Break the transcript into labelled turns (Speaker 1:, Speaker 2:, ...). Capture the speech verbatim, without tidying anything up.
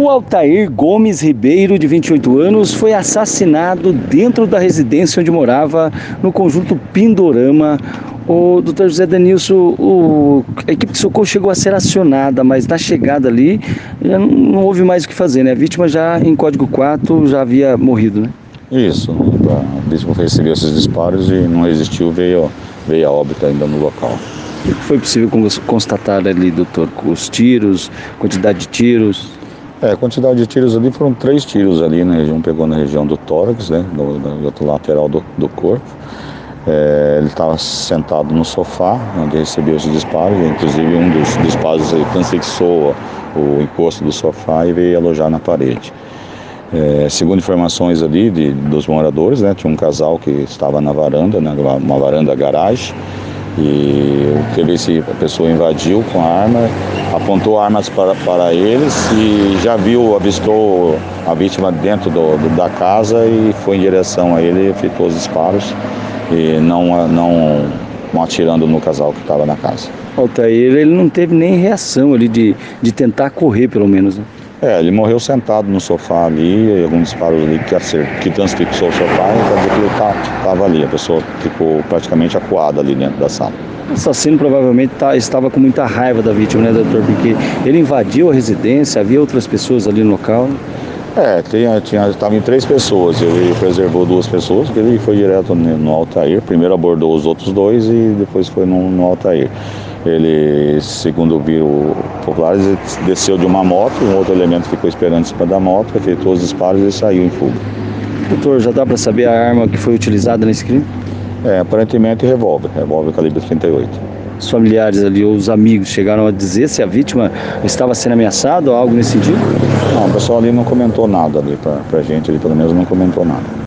Speaker 1: O Altair Gomes Ribeiro, de vinte e oito anos, foi assassinado dentro da residência onde morava, no conjunto Pindorama. O doutor José Denilson, o, a equipe de socorro chegou a ser acionada, mas na chegada ali já não, não houve mais o que fazer, né? A vítima já em código quatro já havia morrido, né?
Speaker 2: Isso, a vítima recebeu esses disparos e não resistiu, veio, veio a óbito ainda no local.
Speaker 1: O que foi possível constatar ali, doutor? Os tiros, quantidade de tiros?
Speaker 2: É, a quantidade de tiros ali foram três tiros ali na região, pegou na região do tórax, né, do, do outro lateral do, do corpo. É, ele estava sentado no sofá, onde recebeu os disparos, inclusive um dos disparos aí transfixou o encosto do sofá e veio alojar na parede. É, segundo informações ali de, dos moradores, né, tinha um casal que estava na varanda, né, uma varanda garagem, e teve esse, a pessoa invadiu com a arma, apontou armas para, para eles e já viu, avistou a vítima dentro do, do, da casa e foi em direção a ele, efetuou os disparos e não, não, não atirando no casal que estava na casa.
Speaker 1: Altair, ele não teve nem reação ali de, de tentar correr, pelo menos, né?
Speaker 2: É, ele morreu sentado no sofá ali, alguns disparos ali que, que transfixou o sofá, e quer dizer que ele estava ali, a pessoa ficou praticamente acuada ali dentro da sala.
Speaker 1: O assassino provavelmente tá, estava com muita raiva da vítima, né, doutor? Porque ele invadiu a residência, havia outras pessoas ali no local.
Speaker 2: É, tinha, tinha, estavam em três pessoas, ele preservou duas pessoas, ele foi direto no Altair, primeiro abordou os outros dois e depois foi no, no Altair. Ele, segundo viu populares, ele desceu de uma moto, um outro elemento ficou esperando em cima da moto, efetuou os disparos e saiu em fuga.
Speaker 1: Doutor, já dá para saber a arma que foi utilizada nesse crime?
Speaker 2: É, aparentemente revólver, revólver calibre trinta e oito.
Speaker 1: Os familiares ali ou os amigos chegaram a dizer se a vítima estava sendo ameaçada ou algo nesse sentido?
Speaker 2: Não, o pessoal ali não comentou nada ali pra, pra gente, ele pelo menos não comentou nada.